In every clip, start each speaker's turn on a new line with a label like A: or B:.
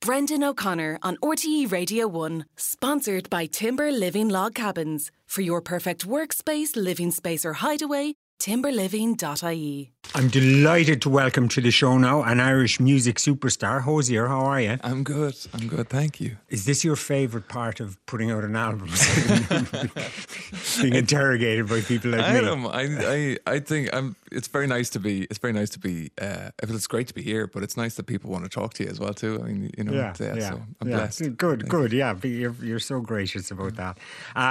A: Brendan O'Connor on RTE Radio 1, sponsored by Timber Living Log Cabins. For your perfect workspace, living space or hideaway, timberliving.ie.
B: I'm delighted to welcome to the show now an Irish music superstar. Hozier, how are you?
C: I'm good, thank you.
B: Is this your favourite part of putting out an album? Being interrogated by people like me?
C: I think it's very nice to be. It's very nice to be. It's great to be here, but it's nice that people want to talk to you as well too. I mean, you know, so I'm blessed.
B: Good. Yeah, you're so gracious about that.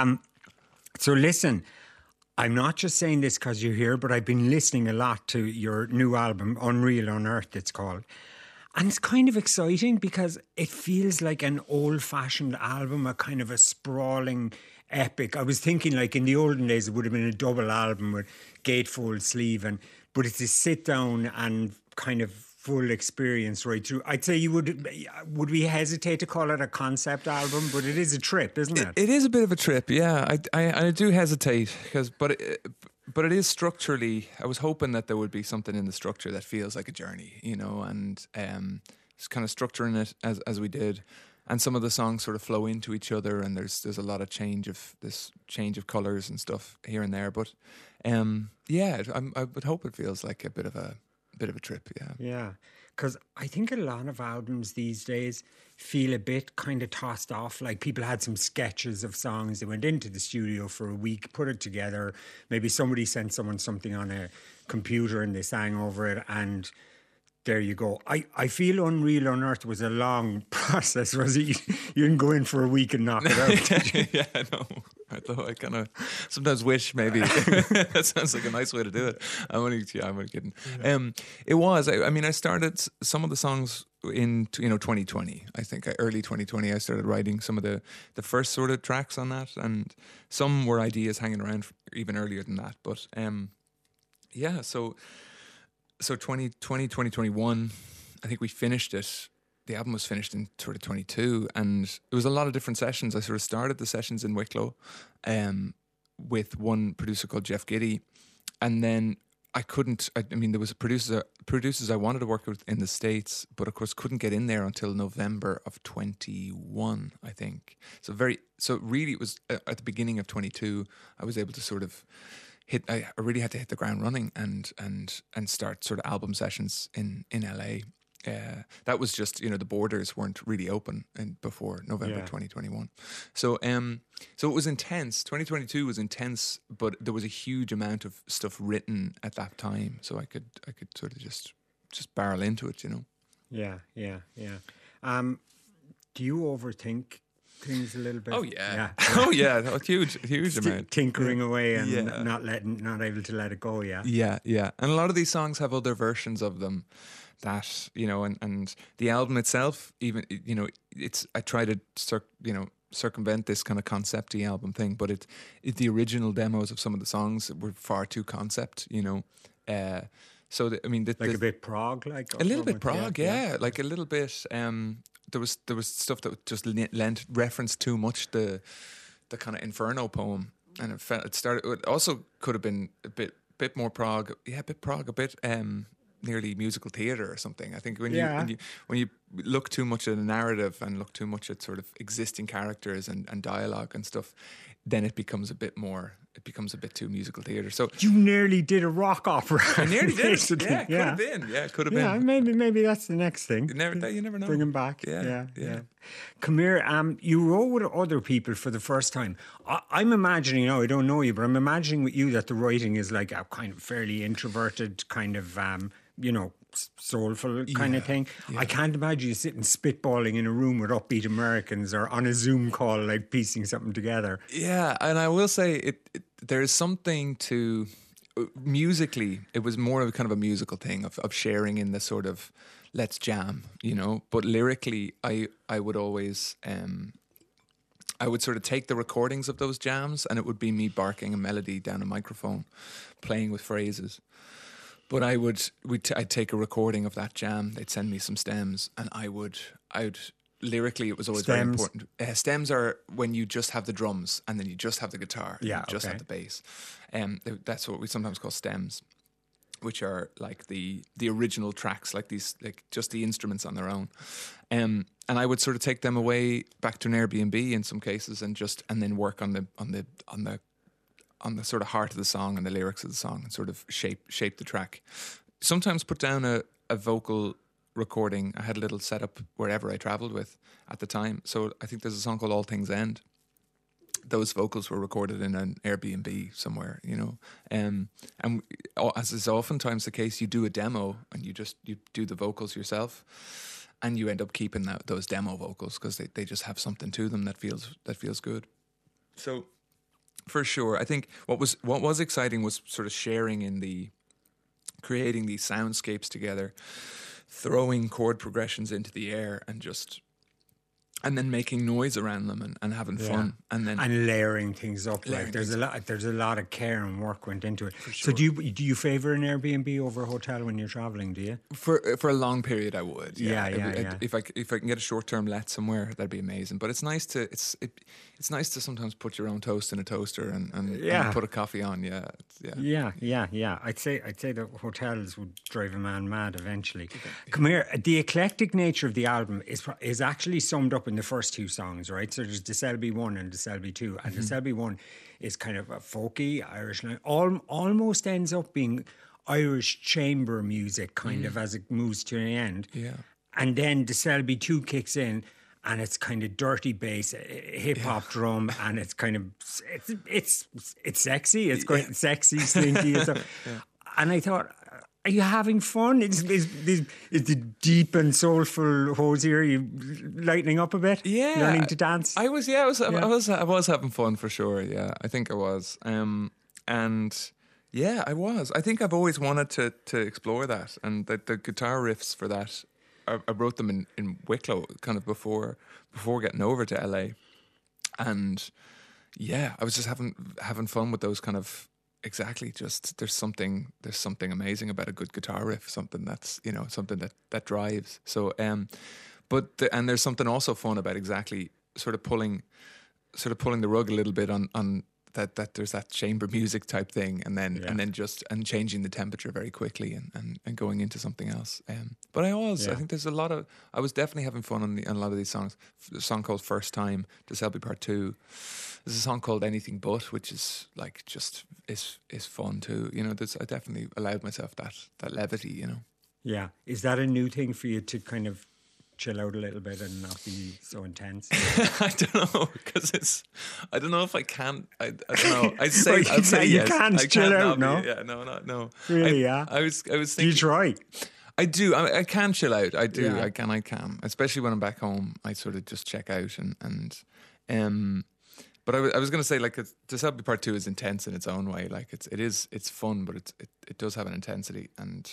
B: So listen. I'm not just saying this because you're here, but I've been listening a lot to your new album, Unreal Unearthed, it's called. And it's kind of exciting because it feels like an old-fashioned album, a kind of a sprawling epic. I was thinking like in the olden days it would have been a double album with gatefold sleeve, but it's a sit-down and kind of full experience right through. I'd say would we hesitate to call it a concept album, but it is a trip, isn't it?
C: It is a bit of a trip, yeah. I do hesitate but it is structurally. I was hoping that there would be something in the structure that feels like a journey, you know, and just kind of structuring it as we did, and some of the songs sort of flow into each other, and there's a lot of change of colours and stuff here and there, but I would hope it feels like a bit of a trip, yeah.
B: Yeah, because I think a lot of albums these days feel a bit kind of tossed off. Like people had some sketches of songs, they went into the studio for a week, put it together. Maybe somebody sent someone something on a computer and they sang over it, and there you go. I feel Unreal Unearthed was a long process, was it? You didn't go in for a week and knock it out.
C: Yeah, no. Although I kind of sometimes wish maybe that sounds like a nice way to do it. I'm only kidding. Yeah. It was. I started some of the songs in 2020. I think early 2020. I started writing some of the first sort of tracks on that, and some were ideas hanging around even earlier than that. But So 2020, 2021, I think we finished it. The album was finished in sort of 22, and it was a lot of different sessions. I sort of started the sessions in Wicklow with one producer called Jeff Giddy, and then there was producers I wanted to work with in the States, but of course couldn't get in there until November of 21, I think. So really it was at the beginning of 22, I was able to sort of I really had to hit the ground running and start sort of album sessions in LA. That was just, the borders weren't really open before November 2021. So it was intense. 2022 was intense, but there was a huge amount of stuff written at that time, so I could sort of just barrel into it, you know.
B: Yeah. Do you overthink things a little bit?
C: Oh yeah. Oh yeah, huge amount.
B: Tinkering away and not able to let it go,
C: Yeah. And a lot of these songs have other versions of them that, and the album itself, even, I try to circumvent this kind of concept-y album thing, but the original demos of some of the songs were far too concept, so a bit prog, like a little bit prog, like a little bit. There was stuff that just lent reference too much the kind of Inferno poem, and it also could have been a bit more prog, a bit nearly musical theatre or something. I think when you look too much at a narrative and look too much at sort of existing characters and dialogue and stuff, then it becomes a bit too musical theatre. So
B: you nearly did a rock opera.
C: I nearly did. Could have been. Yeah, could have been.
B: Yeah, maybe that's the next thing.
C: You never know.
B: Bring him back.
C: Yeah.
B: Come here. You wrote with other people for the first time. I'm imagining. I don't know you, but I'm imagining with you that the writing is like a kind of fairly introverted kind of, soulful kind of thing. Yeah. I can't imagine you sitting spitballing in a room with upbeat Americans or on a Zoom call, like piecing something together.
C: Yeah, and I will say there's something to musically. It was more of a kind of a musical thing of sharing in the sort of let's jam, But lyrically, I would always I would sort of take the recordings of those jams, and it would be me barking a melody down a microphone, playing with phrases. But I'd take a recording of that jam. They'd send me some stems, and I'd lyrically, it was always very important. Stems are when you just have the drums, and then you just have the guitar, and you just have the bass. That's what we sometimes call stems. which are like the original tracks, like these, like just the instruments on their own. And I would sort of take them away back to an Airbnb in some cases, and then work on the sort of heart of the song and the lyrics of the song, and sort of shape the track. Sometimes put down a vocal recording. I had a little setup wherever I traveled with at the time. So I think there's a song called All Things End. Those vocals were recorded in an Airbnb somewhere, you know. And as is oftentimes the case, you do a demo and you do the vocals yourself, and you end up keeping those demo vocals because they just have something to them that feels good. So for sure, I think what was exciting was sort of sharing in creating these soundscapes together, throwing chord progressions into the air, and then making noise around them and having fun, and
B: layering things up. There's a lot of care and work went into it.
C: Sure.
B: So do you favor an Airbnb over a hotel when you're traveling? Do you?
C: For a long period, I would.
B: Yeah.
C: If I can get a short term let somewhere, that'd be amazing. But it's nice to sometimes put your own toast in a toaster and put a coffee on.
B: Yeah. I'd say the hotels would drive a man mad eventually. Come here. The eclectic nature of the album is actually summed up in the first two songs, right? So there's De Selby 1 and De Selby 2. And De Selby 1 is kind of a folky Irish, almost ends up being Irish chamber music kind of as it moves to an end.
C: Yeah.
B: And then De Selby 2 kicks in, and it's kind of dirty bass, hip hop drum, and it's kind of it's sexy. It's quite sexy, slinky and stuff. And I thought, are you having fun? Is the deep and soulful Hozier, are you lightening up a bit?
C: Yeah,
B: learning to dance.
C: I was having fun for sure. Yeah, I think I was. And yeah, I was. I think I've always wanted to explore that, and the guitar riffs for that. I wrote them in Wicklow, kind of before getting over to LA, and yeah, I was just having fun with those kind of. Exactly. Just there's something amazing about a good guitar riff. Something that's something that drives. So and there's something also fun about exactly sort of pulling the rug a little bit on that there's that chamber music type thing, and then just changing the temperature very quickly and going into something else. But I think there's I was definitely having fun on a lot of these songs. A song called First Time, De Selby Part 2. There's a song called Anything But, which is like just is fun too. You know, I definitely allowed myself that levity. You know.
B: Yeah, is that a new thing for you to kind of chill out a little bit and not be so intense?
C: I don't know, because I don't know if I can. I don't know. I'd say
B: you
C: yes.
B: can't chill out, no?
C: Yeah, no.
B: Really?
C: I was thinking.
B: Do you try?
C: I do. I can chill out. I do.
B: Yeah.
C: I can. Especially when I'm back home, I sort of just check out and. But I was going to say, like, De Selby Part 2 is intense in its own way. Like it's fun, but it does have an intensity, and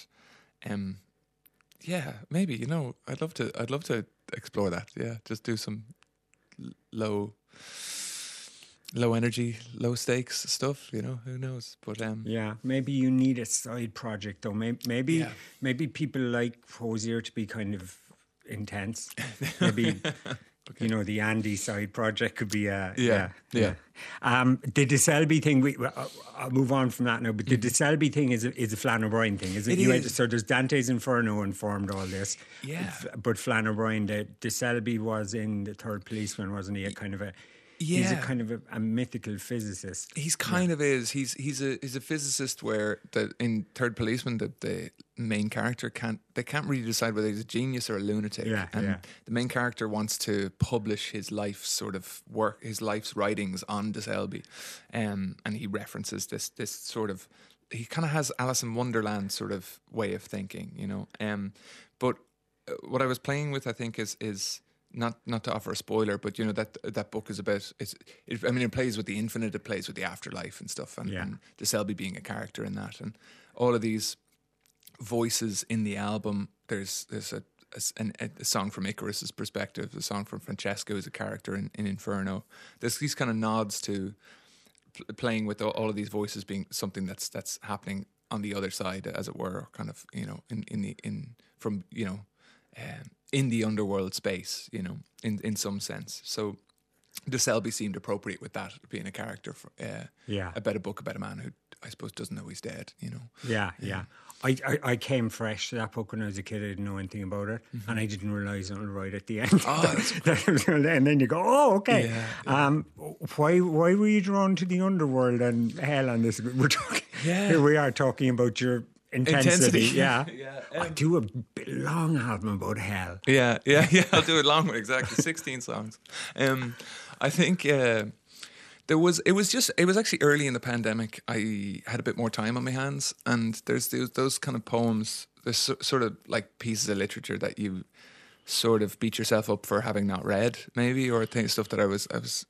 C: yeah, maybe, you know, I'd love to explore that. Yeah, just do some low energy, low stakes stuff. You know, who knows? But
B: yeah, maybe you need a side project though. Maybe people like Hozier to be kind of intense. Maybe. Okay. You know, the Andy side project could be
C: yeah.
B: The De Selby thing, I'll move on from that now, but the De Selby thing is a Flann O'Brien thing, is it? So there's Dante's Inferno informed all this.
C: Yeah.
B: But Flann O'Brien, De Selby was in The Third Policeman, wasn't he? He's a kind of a mythical physicist.
C: He's kind of is. He's a physicist where in Third Policeman the main character can't really decide whether he's a genius or a lunatic. The main character wants to publish his life's sort of work, his life's writings on De Selby, and he references this sort of. He kind of has Alice in Wonderland sort of way of thinking, you know. But what I was playing with, I think, is. Not to offer a spoiler, but you know that book is about. It plays with the infinite, it plays with the afterlife and stuff, and De Selby being a character in that, and all of these voices in the album. There's a song from Icarus's perspective, a song from Francesco, who's a character in Inferno. There's these kind of nods to playing with all of these voices being something that's happening on the other side, as it were, kind of, you know, in the underworld space, you know, in some sense. So De Selby seemed appropriate with that, being a character about a book about a man who I suppose doesn't know he's dead, you know.
B: Yeah. I came fresh to that book when I was a kid. I didn't know anything about it, and I didn't realise until right at the end. And then you go, oh, okay.
C: Yeah.
B: Why were you drawn to the underworld and hell on this? We're talking.
C: Yeah.
B: Here we are talking about your intensity. Yeah. I
C: Yeah.
B: do a long album about hell.
C: Yeah. I'll do it long one, exactly. 16 songs. I think it was actually early in the pandemic. I had a bit more time on my hands, and there's those kind of poems. There's sort of like pieces of literature that you sort of beat yourself up for having not read, maybe, or stuff that I was,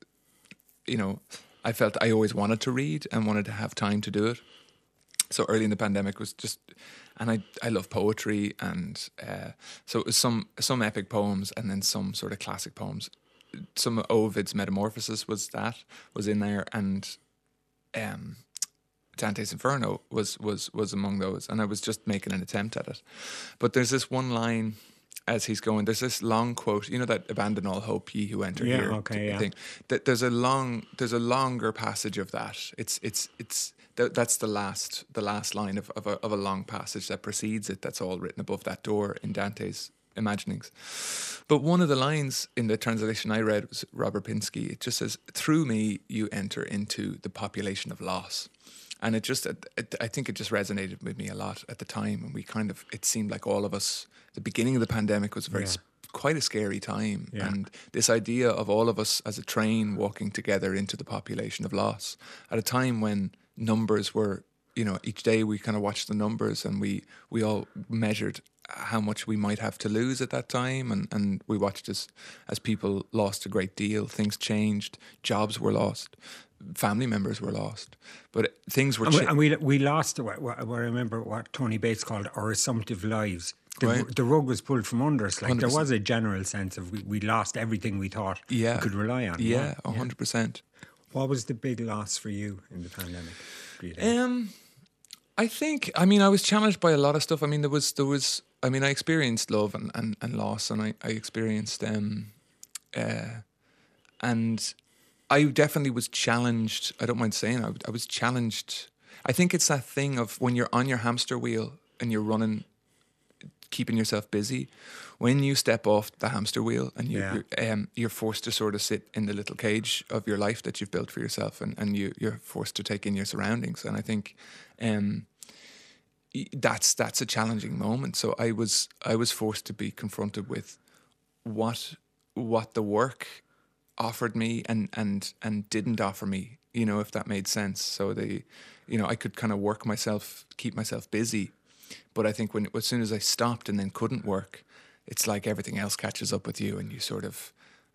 C: I felt I always wanted to read and wanted to have time to do it. So early in the pandemic was just, and I love poetry, and so it was some epic poems and then some sort of classic poems. Some of Ovid's Metamorphosis was in there, and Dante's Inferno was among those, and I was just making an attempt at it. But there's this one line as he's going. There's this long quote, that "Abandon all hope, ye who enter here."
B: Okay, yeah.
C: Thing. There's a longer passage of that. That's the last line of a long passage that precedes it. That's all written above that door in Dante's Imaginings. But one of the lines in the translation I read was Robert Pinsky. It just says, "Through me you enter into the population of loss." And I think it just resonated with me a lot at the time. And it seemed like all of us, the beginning of the pandemic was quite a scary time.
B: Yeah.
C: And this idea of all of us as a train walking together into the population of loss at a time when numbers were, each day we kind of watched the numbers, and we all measured how much we might have to lose at that time, and we watched as people lost a great deal. Things changed, jobs were lost, family members were lost, but things were
B: and we lost what I remember what Tony Bates called our assumptive lives. The rug was pulled from under us. Like
C: 100%.
B: There was a general sense of we lost everything we thought we could rely on.
C: Yeah, 100%.
B: What was the big loss for you in the pandemic, do you think?
C: I think, I was challenged by a lot of stuff. There was I experienced love and loss, and I experienced, and I definitely was challenged. I don't mind saying I was challenged. I think it's that thing of when you're on your hamster wheel and you're running, keeping yourself busy, when you step off the hamster wheel and you're forced to sort of sit in the little cage of your life that you've built for yourself, and you're forced to take in your surroundings. And I think that's a challenging moment. So I was forced to be confronted with what the work offered me and didn't offer me, if that made sense. So I could kind of keep myself busy. But I think as soon as I stopped and then couldn't work, it's like everything else catches up with you, and you sort of,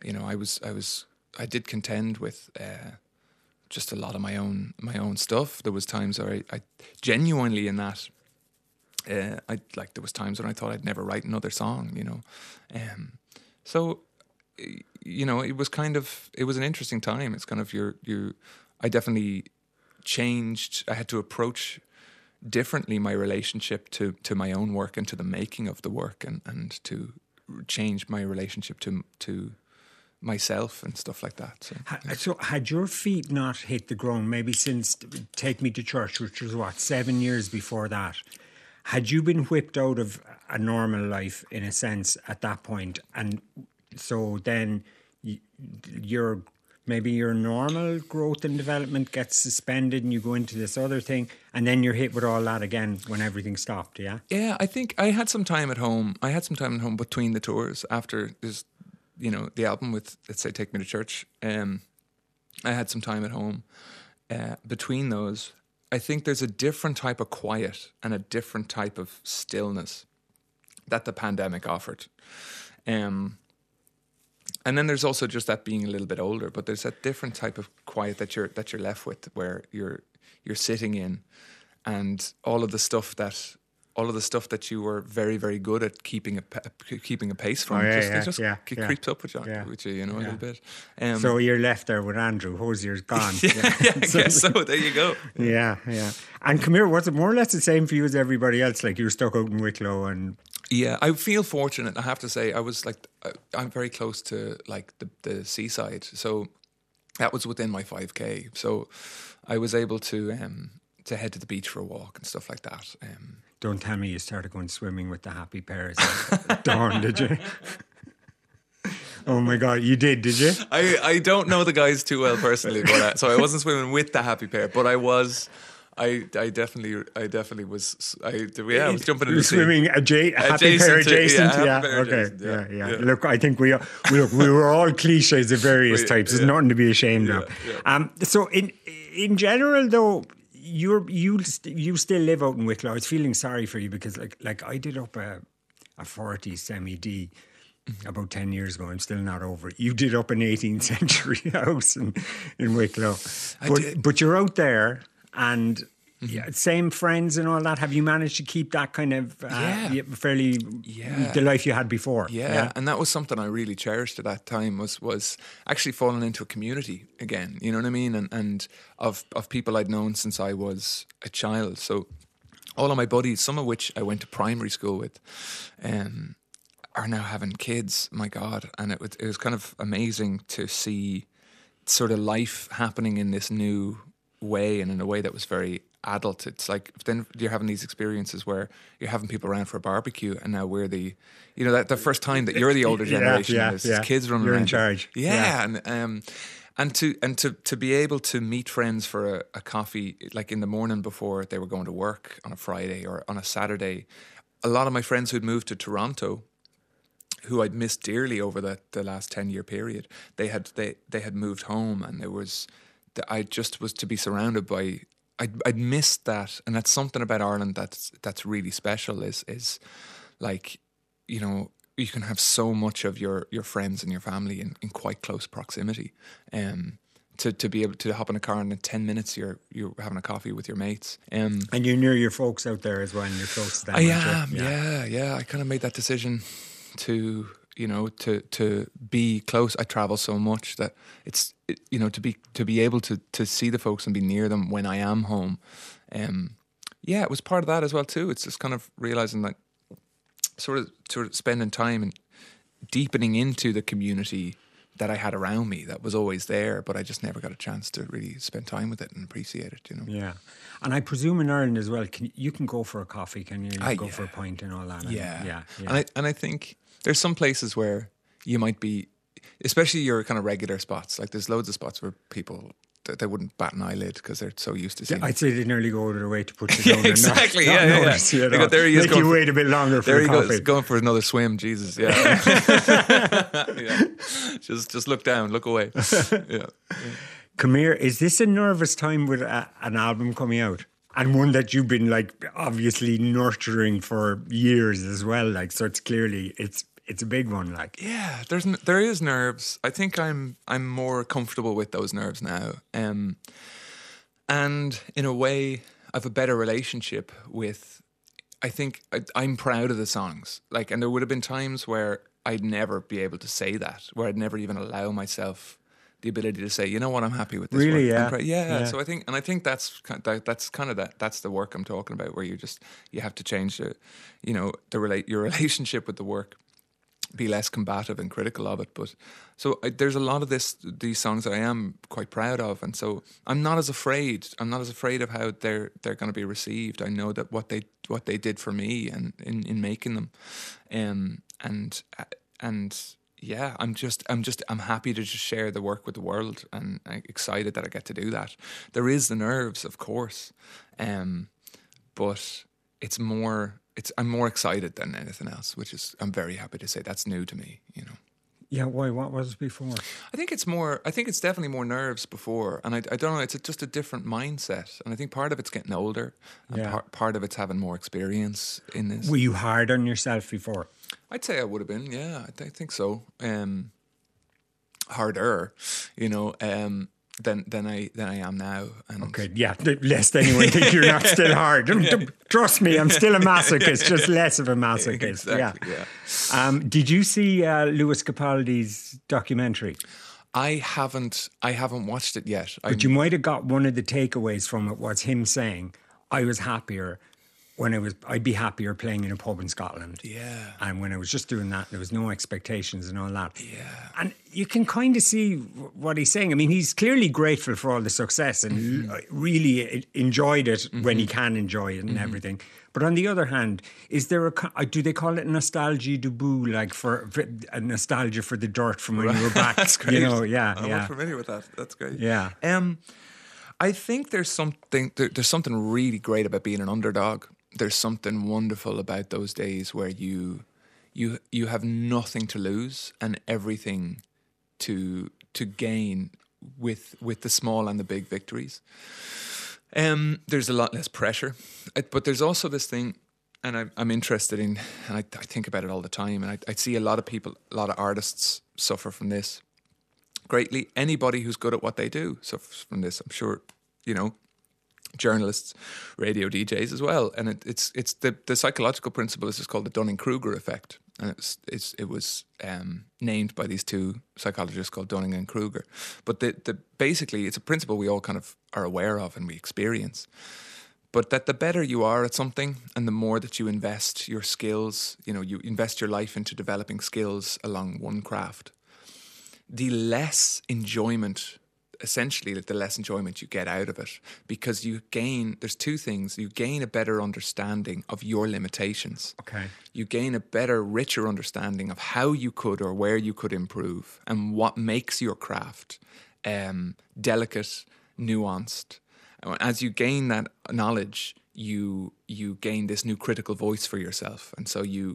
C: I did contend with just a lot of my own stuff. There was times where I genuinely in that, there was times when I thought I'd never write another song, so, it was an interesting time. It's kind of I definitely changed. I had to approach differently my relationship to my own work and to the making of the work, and to change my relationship to myself and stuff like that.
B: So had your feet not hit the ground, maybe since Take Me to Church, which was 7 years before that, had you been whipped out of a normal life in a sense at that point, and so then maybe your normal growth and development gets suspended and you go into this other thing, and then you're hit with all that again when everything stopped, yeah?
C: Yeah, I think I had some time at home. I had some time at home between the tours after this, the album with, let's say, Take Me to Church. I had some time at home between those. I think there's a different type of quiet and a different type of stillness that the pandemic offered. And then there's also just that being a little bit older, but there's that different type of quiet that you're left with, where you're sitting in, and all of the stuff that you were very, very good at keeping a pace from, creeps up with you, a little bit.
B: So you're left there with Andrew. Hosier's gone.
C: I guess so. There you go.
B: Yeah. And come here, was it more or less the same for you as everybody else? Like you were stuck out in Wicklow and...
C: Yeah, I feel fortunate. I have to say, I'm very close to like the seaside, so that was within my 5K. So I was able to head to the beach for a walk and stuff like that.
B: Don't tell me you started going swimming with the Happy Pears at dawn, did you? Oh my God, you did you?
C: I don't know the guys too well personally, but so I wasn't swimming with the Happy Pair, but I was. I definitely was. I was jumping in the sea.
B: Swimming Happy Pair adjacent. Yeah. Look, I think we were all cliches of various types. There's nothing to be ashamed of. So in general, though, you still live out in Wicklow. I was feeling sorry for you because like I did up a 40 semi-D about 10 years ago. I'm still not over it. You did up an 18th century house in Wicklow. But you're out there and same friends and all that. Have you managed to keep that kind of fairly the life you had before?
C: Yeah, and that was something I really cherished at that time was actually falling into a community again. You know what I mean? And of people I'd known since I was a child. So all of my buddies, some of which I went to primary school with, are now having kids. My God. And it was kind of amazing to see sort of life happening in this new way and in a way that was very adult. It's like then you're having these experiences where you're having people around for a barbecue and now we're the first time that you're the older generation. There's kids running
B: you're
C: around.
B: In charge.
C: And to be able to meet friends for a coffee like in the morning before they were going to work on a Friday or on a Saturday. A lot of my friends who'd moved to Toronto, who I'd missed dearly over the last 10-year period, they had moved home, and there was I just was to be surrounded by. I'd missed that, and that's something about Ireland that's really special. Is like, you know, you can have so much of your friends and your family in quite close proximity. To be able to hop in a car and in 10 minutes you're having a coffee with your mates.
B: And you're near your folks out there as well, and you're close to them.
C: I am, yeah. I kind of made that decision to be close. I travel so much that to be able to see the folks and be near them when I am home. It was part of that as well too. It's just kind of realizing that sort of spending time and deepening into the community that I had around me that was always there, but I just never got a chance to really spend time with it and appreciate it, you know.
B: Yeah. And I presume in Ireland as well, you can go for a coffee, can you? Go for a pint and all that.
C: Yeah. And I think there's some places where you might be, especially your kind of regular spots, like there's loads of spots where people, they wouldn't bat an eyelid because they're so used to seeing
B: I'd say they nearly go out of their way to put you down.
C: Exactly,
B: not notice you,
C: there he is.
B: Make you wait a bit longer for
C: there
B: the coffee.
C: There he goes, going for another swim, Jesus, yeah. Just look down, look away. Yeah.
B: Come here, is this a nervous time with an album coming out? And one that you've been like obviously nurturing for years as well, like, so it's clearly it's a big one, like.
C: Yeah, there is nerves. I think I'm more comfortable with those nerves now, and in a way, I've a better relationship with. I think I'm proud of the songs, like, and there would have been times where I'd never be able to say that, where I'd never even allow myself the ability to say, you know what, I'm happy with this.
B: Really,
C: work. Yeah. So I think that's the work I'm talking about, where you have to change your relationship with the work. Be less combative and critical of it, but so there's a lot of these songs that I am quite proud of, and so I'm not as afraid of how they're going to be received. I know that what they did for me and in making them, and yeah, I'm happy to just share the work with the world, and I'm excited that I get to do that. There is the nerves, of course, but it's more. I'm more excited than anything else, which is, I'm very happy to say, that's new to me, you know.
B: Yeah, why? What was it before?
C: I think it's definitely more nerves before, and I don't know, it's just a different mindset, and I think part of it's getting older, and part of it's having more experience in this.
B: Were you hard on yourself before?
C: I'd say I would have been, yeah, I think so. Harder, you know, than I am now. And
B: okay, yeah, lest anyone think you're not still hard. Trust me, I'm still a masochist, just less of a masochist.
C: Exactly, yeah.
B: Did you see Lewis Capaldi's documentary?
C: I haven't watched it yet.
B: But you might have got one of the takeaways from it was him saying, I was happier I'd be happier playing in a pub in Scotland.
C: Yeah.
B: And when I was just doing that, there was no expectations and all that.
C: Yeah.
B: And you can kind of see what he's saying. I mean, he's clearly grateful for all the success and really enjoyed it when he can enjoy it and everything. But on the other hand, is there do they call it nostalgie debout, like for a nostalgia for the dirt from when you were back?
C: That's great.
B: You know, yeah.
C: I'm not familiar with that. That's great.
B: Yeah.
C: I think there's something really great about being an underdog. There's something wonderful about those days where you have nothing to lose and everything to gain with the small and the big victories. There's a lot less pressure, but there's also this thing, and I'm interested in, and I think about it all the time, and I see a lot of people, a lot of artists suffer from this greatly. Anybody who's good at what they do suffers from this. I'm sure, journalists, radio DJs as well. And it's the psychological principle is just called the Dunning-Kruger effect, and it was named by these two psychologists called Dunning and Kruger. But basically it's a principle we all kind of are aware of and we experience. But that the better you are at something and the more that you invest your skills, you invest your life into developing skills along one craft, the less enjoyment you get out of it, because there's two things. You gain a better understanding of your limitations.
B: Okay.
C: You gain a better, richer understanding of how you could or where you could improve and what makes your craft delicate, nuanced. As you gain that knowledge, you gain this new critical voice for yourself. And so you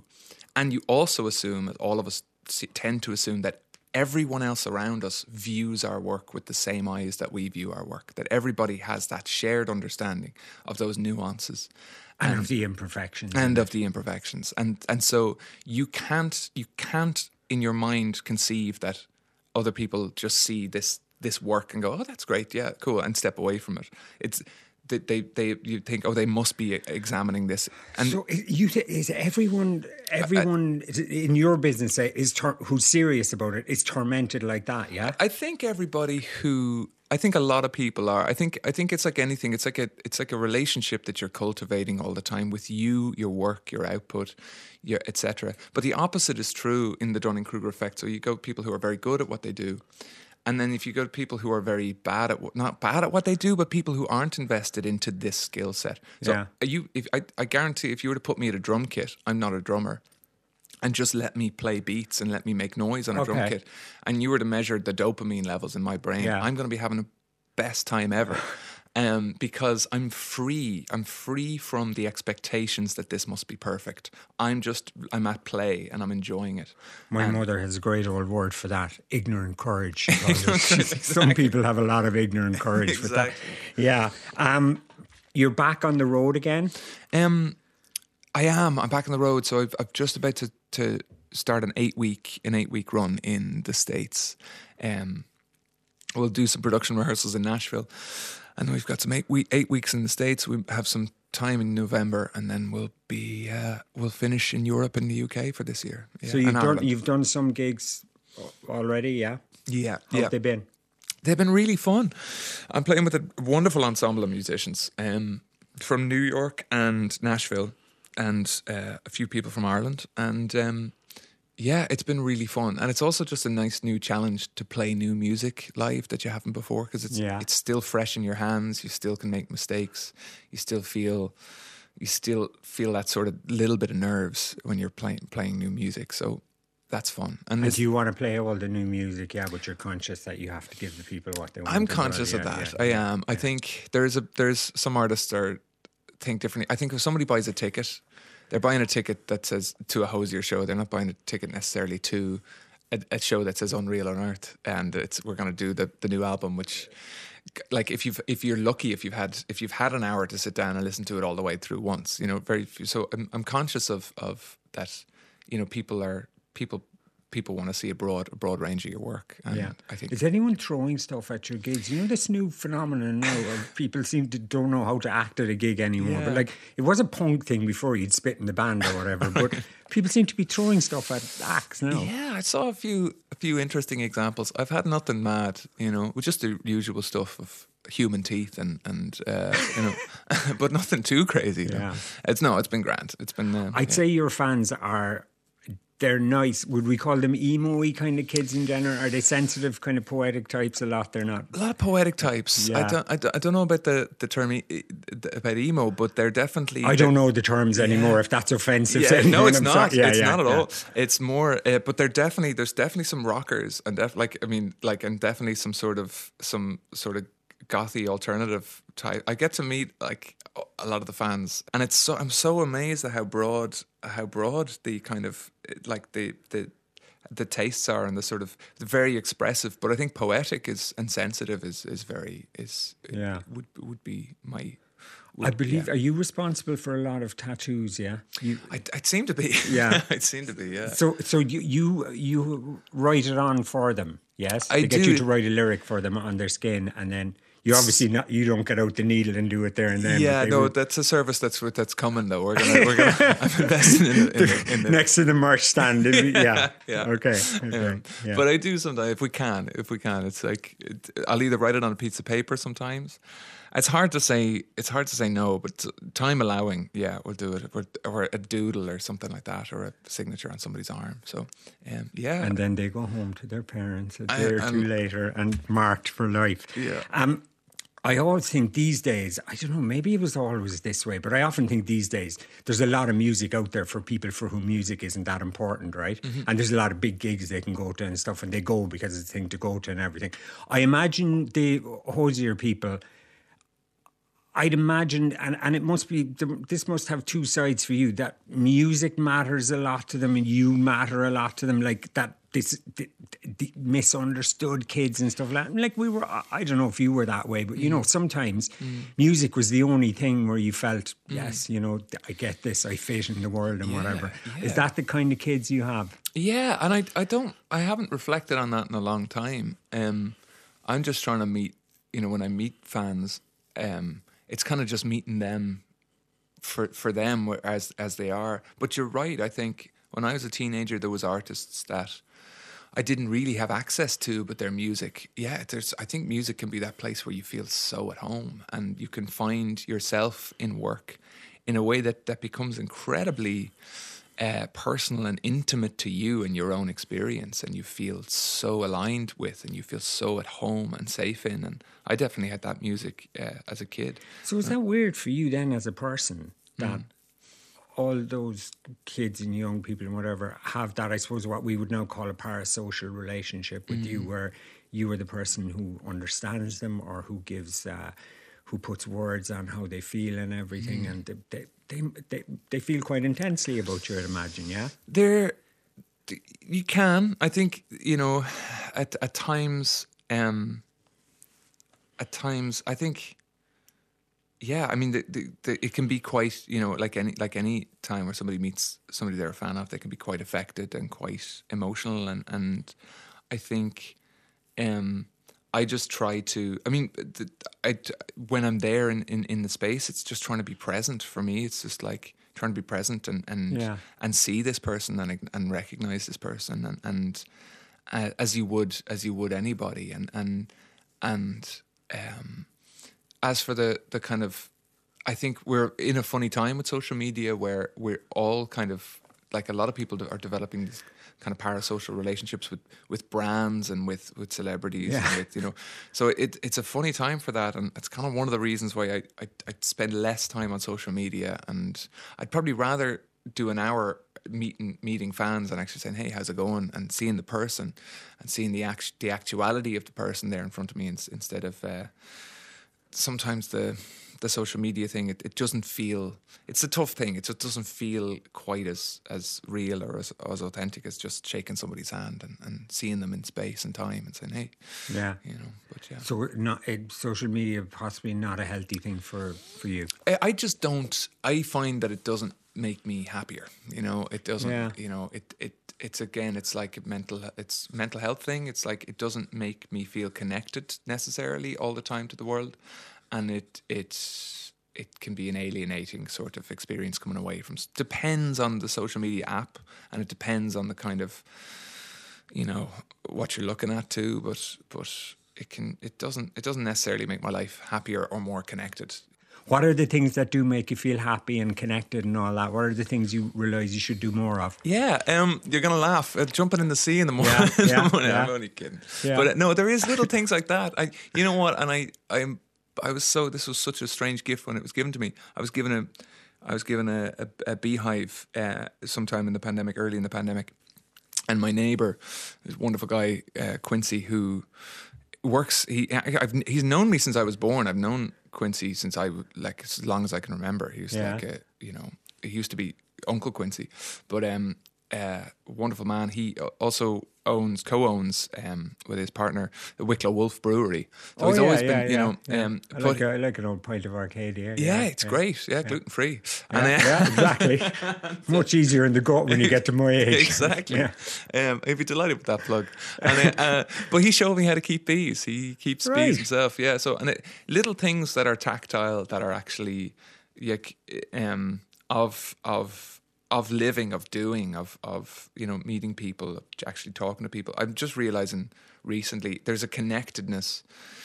C: also assume, all of us tend to assume, that everyone else around us views our work with the same eyes that we view our work, that everybody has that shared understanding of those nuances.
B: And of the imperfections.
C: And so you can't in your mind conceive that other people just see this work and go, oh, that's great, yeah, cool, and step away from it. It's you think, oh, they must be examining this. And
B: so is everyone in your business who's serious about it is tormented like that? Yeah,
C: I think a lot of people are. I think it's like anything. It's like a relationship that you're cultivating all the time with you, your work, your output, your etc. But the opposite is true in the Dunning-Kruger effect. So you go people who are very good at what they do. And then if you go to people who are very not bad at what they do, but people who aren't invested into this skill set. So I guarantee if you were to put me at a drum kit, I'm not a drummer, and just let me play beats and let me make noise on a drum kit, and you were to measure the dopamine levels in my brain, I'm going to be having the best time ever. Because I'm free from the expectations that this must be perfect. I'm at play and I'm enjoying it.
B: My mother has a great old word for that: ignorant courage. Exactly. Some people have a lot of ignorant courage with that. Yeah. You're back on the road again?
C: I am. I'm back on the road. So I'm just about to start an 8-week run in the States. We'll do some production rehearsals in Nashville. And we've got some 8 weeks in the States. We have some time in November, and then we'll finish in Europe and the UK for this year. Yeah.
B: So you've done some gigs already, yeah?
C: Yeah.
B: How have they been?
C: They've been really fun. I'm playing with a wonderful ensemble of musicians from New York and Nashville, and a few people from Ireland, and it's been really fun. And it's also just a nice new challenge to play new music live that you haven't before, because it's still fresh in your hands. You still can make mistakes. You still feel that sort of little bit of nerves when you're playing new music. So that's fun.
B: And do you want to play all the new music? Yeah, but you're conscious that you have to give the people what they want.
C: I'm conscious of that. I am. I think there's some artists think differently. I think if somebody buys a ticket, they're buying a ticket that says to a Hozier show. They're not buying a ticket necessarily to a show that says Unreal on Earth, and we're going to do the new album. Which, like, if you're lucky, if you've had an hour to sit down and listen to it all the way through once, very few. So I'm conscious of that. People want to see a broad range of your work. And I think,
B: is anyone throwing stuff at your gigs? This new phenomenon now of people don't know how to act at a gig anymore. But like, it was a punk thing before, you'd spit in the band or whatever. But people seem to be throwing stuff at acts now.
C: Yeah, I saw a few interesting examples. I've had nothing mad, with just the usual stuff of human teeth and you know, but nothing too crazy.
B: Yeah.
C: It's been grand. It's been.
B: I'd say your fans they're nice. Would we call them emo-y kind of kids in general? Are they sensitive, kind of poetic types a lot? They're not.
C: A lot of poetic types.
B: Yeah.
C: I don't know about the term about emo, but they're definitely.
B: I don't know the terms anymore. If that's offensive,
C: Yeah,
B: to anyone,
C: no, it's
B: I'm
C: not.
B: sorry.
C: It's not at all. It's more, but there's definitely some rockers and and definitely some sort of gothy alternative type. I get to meet like a lot of the fans, and I'm so amazed at how broad the kind of like the tastes are, and the sort of the very expressive. But I think poetic and sensitive would be my.
B: I believe. Are you responsible for a lot of tattoos? Yeah,
C: I'd seem to be.
B: Yeah,
C: I'd seem to be. Yeah.
B: So you write it on for them? Yes,
C: I
B: they get
C: do.
B: you to write a lyric for them on their skin, and then you obviously you don't get out the needle and do it there and then.
C: Yeah, no, that's a service that's coming though. We're gonna I'm investing in the
B: next to the merch stand. Yeah. Okay. Yeah.
C: But I do sometimes if we can. It's like I'll either write it on a piece of paper sometimes. It's hard to say no, but time allowing, yeah, we'll do it. Or a doodle or something like that, or a signature on somebody's arm. So, yeah.
B: And then they go home to their parents a day or two later and marked for life.
C: Yeah.
B: I always think these days, I don't know, maybe it was always this way, but I often think these days there's a lot of music out there for people for whom music isn't that important, right? Mm-hmm. And there's a lot of big gigs they can go to and stuff, and they go because it's a thing to go to and everything. I imagine the Hozier people, I'd imagine, and it must be, this must have two sides for you, that music matters a lot to them and you matter a lot to them, like that the misunderstood kids and stuff like that. Like we were, I don't know if you were that way, but you know, sometimes music was the only thing where you felt, yes, you know, I get this, I fit in the world and whatever. Yeah. Is that the kind of kids you have? Yeah,
C: and I haven't reflected on that in a long time. I'm just trying to meet, you know, when I meet fans, it's kind of just meeting them for them as they are. But you're right. I think when I was a teenager, there was artists that I didn't really have access to, but their music. Yeah, I think music can be that place where you feel so at home, and you can find yourself in work in a way that becomes incredibly personal and intimate to you and your own experience, and you feel so aligned with, and you feel so at home and safe in. And I definitely had that music as a kid.
B: So is that weird for you then as a person, that all those kids and young people and whatever have that, I suppose, what we would now call a parasocial relationship with you, where you are the person who understands them, or who gives who puts words on how they feel and everything, and they feel quite intensely about you, I'd imagine, yeah?
C: You can. I think, you know, at times, I think, yeah, I mean, it can be quite, you know, like any time where somebody meets somebody they're a fan of, they can be quite affected and quite emotional, and I think, I just try to. I mean, when I'm there in the space, it's just trying to be present for me. It's just like trying to be present and see this person and recognize this person and as you would anybody, and as for the kind of, I think we're in a funny time with social media where we're all kind of, like, a lot of people are developing these kind of parasocial relationships with brands and with celebrities, and with, you know, so it's a funny time for that, and it's kind of one of the reasons why I spend less time on social media, and I'd probably rather do an hour meeting fans and actually saying, hey, how's it going, and seeing the person and seeing the actuality of the person there in front of me, instead of sometimes the social media thing. It doesn't feel, it's a tough thing. It just doesn't feel quite as real or as authentic as just shaking somebody's hand and seeing them in space and time and saying, hey,
B: yeah,
C: you know. But yeah,
B: so we're not, social media possibly not a healthy thing for you.
C: I just don't. I find that it doesn't make me happier. You know, it doesn't. Yeah. You know, it's again, it's like it's mental health thing. It's like it doesn't make me feel connected necessarily all the time to the world, and it can be an alienating sort of experience coming away from. Depends on the social media app, and it depends on the kind of, you know, what you're looking at too. But it doesn't necessarily make my life happier or more connected.
B: What are the things that do make you feel happy and connected and all that? What are the things you realise you should do more of?
C: Yeah, you're gonna laugh. Jumping in the sea in the morning.
B: Yeah,
C: I'm only kidding.
B: Yeah.
C: But no, there is little things like that. You know what? And this was such a strange gift when it was given to me. I was given a beehive sometime in the pandemic, early in the pandemic, and my neighbour, this wonderful guy, Quincy, who works. He's known me since I was born. I've known Quincy since as long as I can remember. He was he used to be Uncle Quincy, but wonderful man. He also co-owns with his partner the Wicklow Wolf Brewery. So he's always been,
B: I like an old pint of Arcadia.
C: Yeah, it's great. Yeah, gluten free.
B: Exactly. Much easier in the gut when you get to my age.
C: Exactly. He'd be delighted with that plug. And but he showed me how to keep bees. He keeps bees himself. Yeah. So little things that are tactile, that are actually of living, of doing, of meeting people, of actually talking to people. I'm just realizing recently there's a connectedness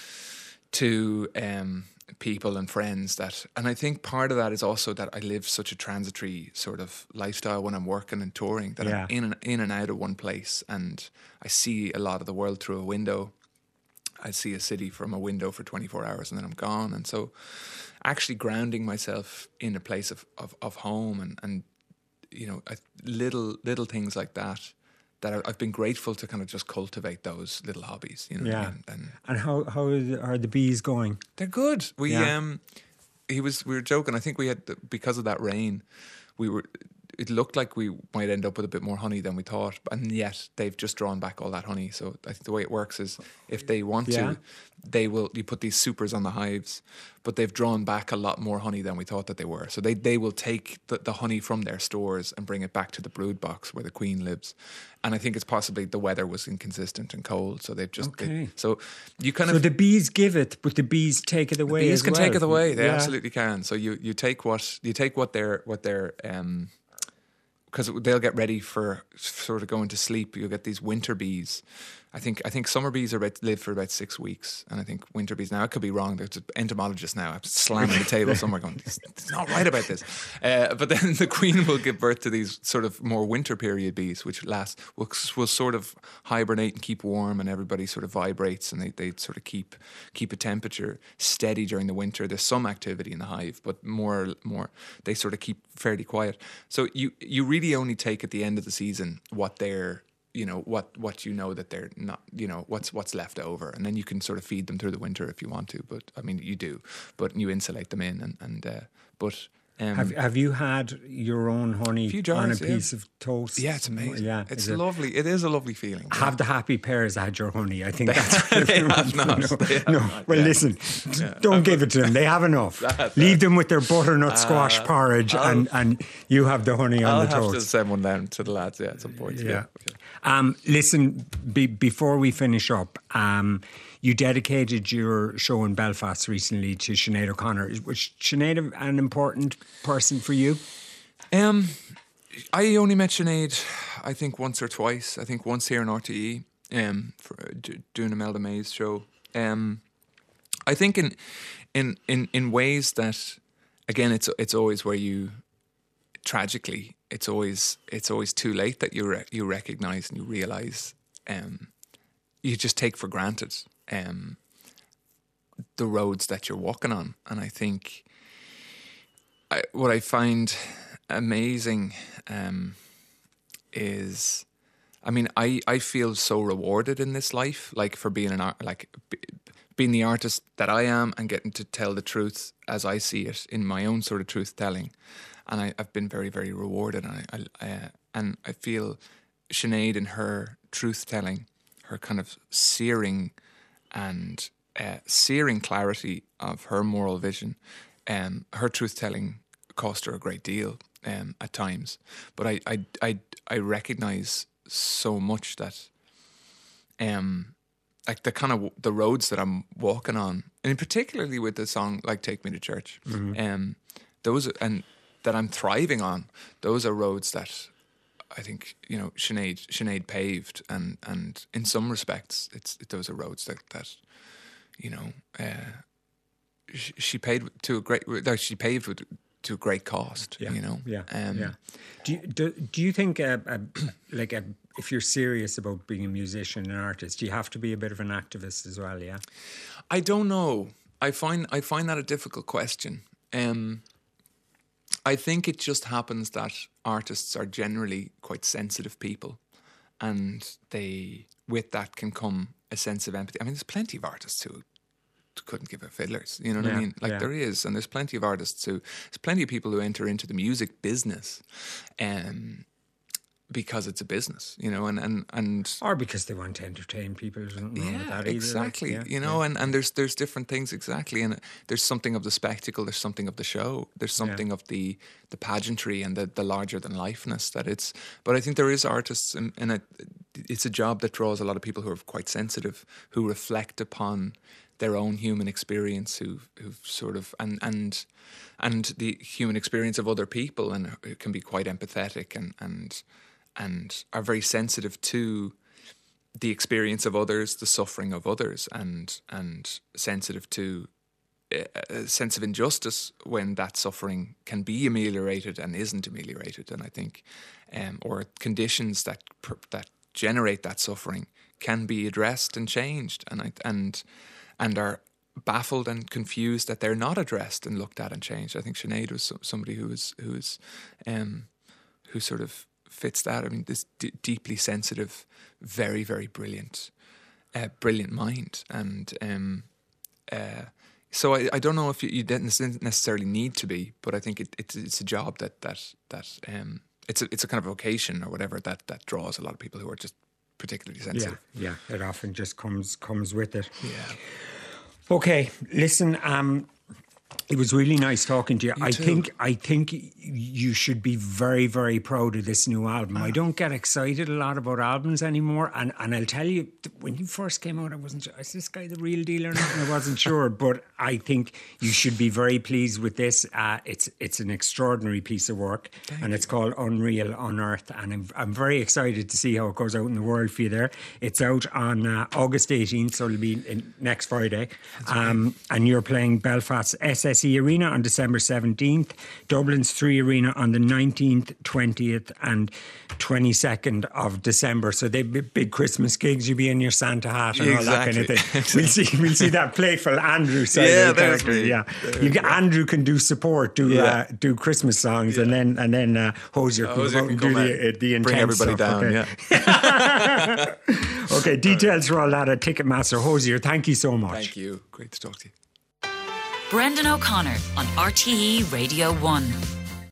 C: to people and friends and I think part of that is also that I live such a transitory sort of lifestyle when I'm working and touring, that I'm in and out of one place, and I see a lot of the world through a window. I see a city from a window for 24 hours and then I'm gone. And so actually grounding myself in a place of home and little things like that I've been grateful to kind of just cultivate those little hobbies, And
B: how are the bees going?
C: They're good. We were joking. I think we had, because of that rain, it looked like we might end up with a bit more honey than we thought, and yet they've just drawn back all that honey. So I think the way it works is, if they want to, you put these supers on the hives, but they've drawn back a lot more honey than we thought that they were. So they will take the honey from their stores and bring it back to the brood box where the queen lives. And I think it's possibly the weather was inconsistent and cold, so they've just so the bees
B: give it, but the bees take it away.
C: The bees can take it away. They absolutely can. So you take what they're because they'll get ready for sort of going to sleep. You'll get these winter bees. I think summer bees live for about 6 weeks, and I think winter bees, now I could be wrong, there's an entomologist now slamming the table somewhere going, it's not right about this. But then the queen will give birth to these sort of more winter period bees, which will sort of hibernate and keep warm, and everybody sort of vibrates, and they sort of keep a temperature steady during the winter. There's some activity in the hive, but more they sort of keep fairly quiet. So you really only take at the end of the season what they're, what that they're not, what's left over, and then you can sort of feed them through the winter if you want to. But I mean, you do, but you insulate them in, Have
B: you had your own honey on a piece of toast?
C: Yeah, it's amazing. Yeah, it's lovely. It is a lovely feeling.
B: Have the happy pairs had your honey? I think that's
C: they have not.
B: Well, listen, don't give it to them. They have enough. Leave them with their butternut squash porridge, and you have the honey on the toast.
C: I'll have to send one down to the lads at some point.
B: Yeah. Listen, before we finish up, you dedicated your show in Belfast recently to Sinead O'Connor. Was Sinead an important person for you?
C: I only met Sinead, I think, once or twice. I think once here in RTE, for doing Imelda May's show. I think in ways that, again, it's always where you, tragically, it's always too late that you recognise and you realise, you just take for granted the roads that you're walking on. And I think what I find amazing is, I mean, I feel so rewarded in this life, like for being being the artist that I am and getting to tell the truth as I see it in my own sort of truth telling. And I've been very, very rewarded. And I feel Sinead in her truth telling, her kind of searing clarity of her moral vision, her truth telling cost her a great deal at times. But I recognise so much that like the kind of the roads that I'm walking on, and particularly with the song like Take Me to Church, those, and that I'm thriving on, those are roads that I think, you know, Sinead paved, and in some respects, those are roads that you know, she paved to a great cost.
B: Yeah.
C: You know,
B: yeah. Do you think if you're serious about being a musician and artist, do you have to be a bit of an activist as well? Yeah,
C: I don't know. I find that a difficult question. I think it just happens that artists are generally quite sensitive people, and with that can come a sense of empathy. I mean, there's plenty of artists who couldn't give a fiddlers, you know what I mean? Like there is, and there's plenty of artists there's plenty of people who enter into the music business, because it's a business, you know, and
B: or because they want to entertain people. There's nothing wrong with that either.
C: Exactly. You know, and there's different things, exactly, and there's something of the spectacle, there's something of the show, there's something of the pageantry and the larger than lifeness that it's. But I think there is artists, and it's a job that draws a lot of people who are quite sensitive, who reflect upon their own human experience, who've sort of and the human experience of other people, and it can be quite empathetic and are very sensitive to the experience of others, the suffering of others, and sensitive to a sense of injustice when that suffering can be ameliorated and isn't ameliorated. And I think, or conditions that generate that suffering can be addressed and changed, and are baffled and confused that they're not addressed and looked at and changed. I think Sinead was somebody who sort of fits that. I mean, this deeply sensitive, very, very brilliant mind, and so I don't know if you didn't necessarily need to be, but I think it's a job that it's a kind of vocation or whatever that draws a lot of people who are just particularly sensitive.
B: Yeah, it often just comes with it.
C: Yeah.
B: Okay, listen. It was really nice talking to you. I think you should be very, very proud of this new album. I don't get excited a lot about albums anymore, and I'll tell you, when you first came out, I wasn't sure, is this guy the real deal or not? And I wasn't sure, but I think you should be very pleased with this. It's an extraordinary piece of work, and it's called Unreal Unearthed, and I'm very excited to see how it goes out in the world for you there. It's out on August 18th, so it'll be next Friday, and you're playing Belfast's SSE Arena on December 17th, Dublin's 3 Arena on the 19th, 20th and 22nd of December. So they big Christmas gigs. You'll be in your Santa hat and all that kind of thing. We'll see that playful Andrew side of the character. Me. Yeah, Andrew can do support, do Christmas songs, and then Hosier can come out and do the intense
C: bring everybody
B: stuff.
C: down.
B: Okay.
C: Yeah.
B: Okay, details for all that at Ticketmaster. Hosier, thank you so much.
C: Thank you. Great to talk to you.
D: Brendan O'Connor on RTE Radio 1.